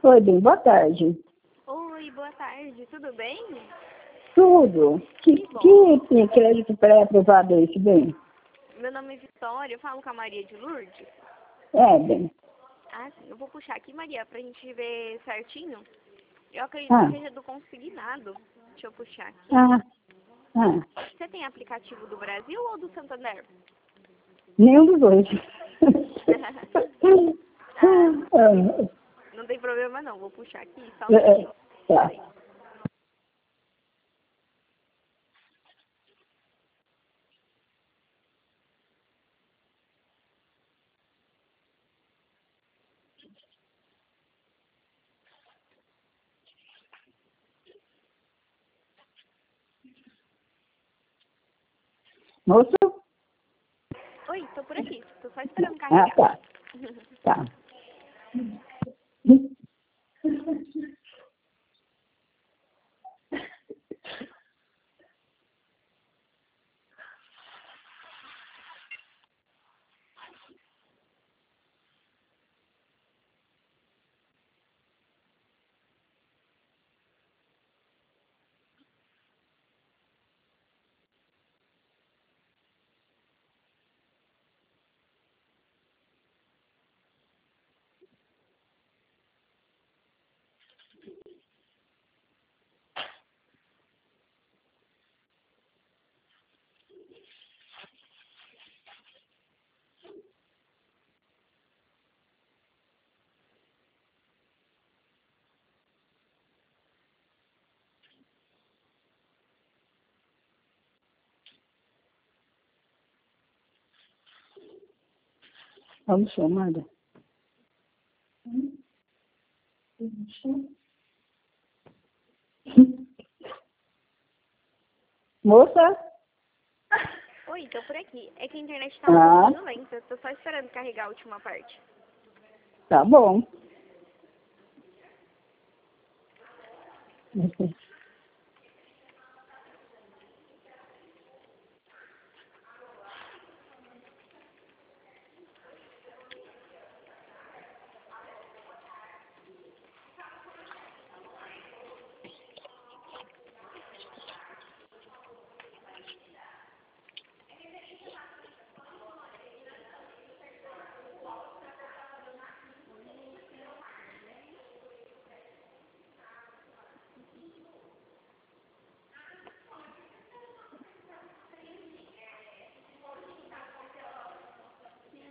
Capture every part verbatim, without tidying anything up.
Oi, bem, boa tarde. Oi, boa tarde, tudo bem? Tudo. Que, Que bom. que crédito pré-aprovado é esse, bem? Meu nome é Vitória, eu falo com a Maria de Lourdes. É, bem. Ah, sim, eu vou puxar aqui, Maria, pra gente ver certinho. Eu acredito Ah, que seja do consignado. Deixa eu puxar aqui. ah, ah. Você tem aplicativo do Brasil ou do Santander? Nenhum dos dois. Ah, Ah, não tem problema não, vou puxar aqui, só um é, é, minutinho. tá. Peraí. Moço? Oi, tô por aqui, tô só esperando Ah, carregar. tá. Tá. Vamos chamada. Moça? Oi, tô por aqui. É que a internet tá um Ah, pouquinho lenta, tô só esperando carregar a última parte. tá bom.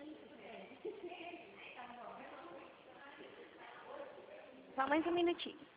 Só mais um minutinho.